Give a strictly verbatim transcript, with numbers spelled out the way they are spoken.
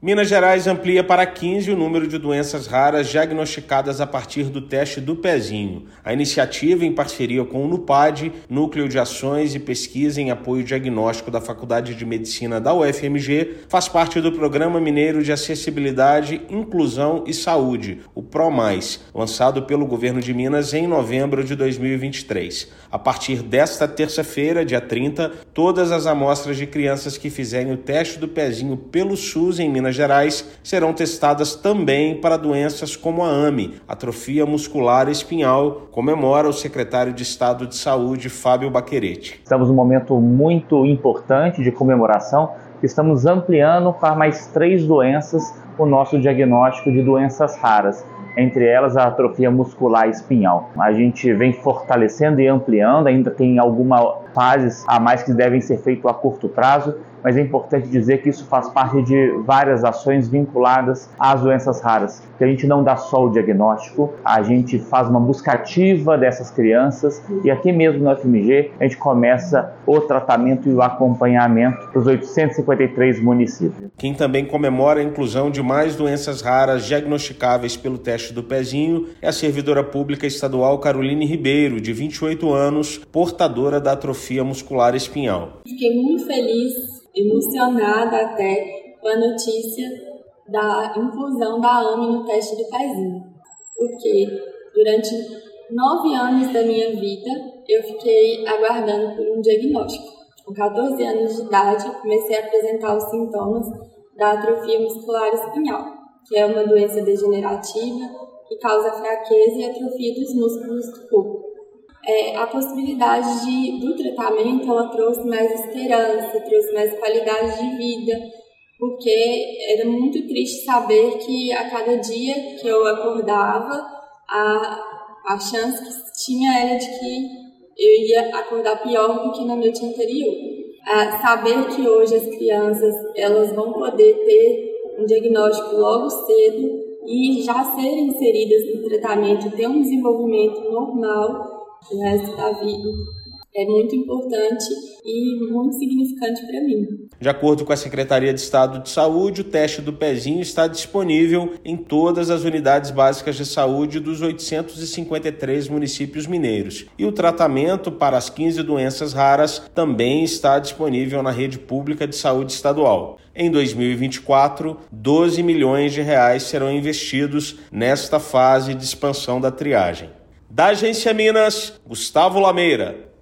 Minas Gerais amplia para quinze o número de doenças raras diagnosticadas a partir do teste do pezinho. A iniciativa, em parceria com o NUPAD, Núcleo de Ações e Pesquisa em Apoio Diagnóstico da Faculdade de Medicina da U F M G, faz parte do Programa Mineiro de Acessibilidade, Inclusão e Saúde, o PROMAIS, lançado pelo Governo de Minas em novembro de dois mil e vinte e três. A partir desta terça-feira, dia trinta, todas as amostras de crianças que fizerem o teste do pezinho pelo SUS em Minas Gerais serão testadas também para doenças como a A M E, atrofia muscular espinhal, comemora o secretário de Estado de Saúde, Fábio Baquerete. Estamos num momento muito importante de comemoração, que estamos ampliando para mais três doenças o nosso diagnóstico de doenças raras, entre elas a atrofia muscular espinhal. A gente vem fortalecendo e ampliando, ainda tem algumas fases a mais que devem ser feitas a curto prazo, mas é importante dizer que isso faz parte de várias ações vinculadas às doenças raras, que a gente não dá só o diagnóstico, a gente faz uma busca ativa dessas crianças e aqui mesmo no U F M G a gente começa o tratamento e o acompanhamento dos oitocentos e cinquenta e três municípios. Quem também comemora a inclusão de mais doenças raras diagnosticáveis pelo teste do pezinho é a servidora pública estadual Caroline Ribeiro, de vinte e oito anos, portadora da atrofia muscular espinhal. Fiquei muito feliz, emocionada até com a notícia da inclusão da A M E no teste do pezinho, porque durante nove anos da minha vida eu fiquei aguardando por um diagnóstico. Com catorze anos de idade eu comecei a apresentar os sintomas da atrofia muscular espinhal, que é uma doença degenerativa que causa fraqueza e atrofia dos músculos do corpo. É, a possibilidade de, do tratamento, ela trouxe mais esperança, trouxe mais qualidade de vida, porque era muito triste saber que a cada dia que eu acordava, a, a chance que tinha era de que eu ia acordar pior do que na noite anterior. A saber que hoje as crianças elas vão poder ter um diagnóstico logo cedo e já serem inseridas no tratamento, ter um desenvolvimento normal o resto da vida, é muito importante e muito significante para mim. De acordo com a Secretaria de Estado de Saúde, o teste do pezinho está disponível em todas as unidades básicas de saúde dos oitocentos e cinquenta e três municípios mineiros. E o tratamento para as quinze doenças raras também está disponível na rede pública de saúde estadual. Em dois mil e vinte e quatro, doze milhões de reais serão investidos nesta fase de expansão da triagem. Da Agência Minas, Gustavo Lameira.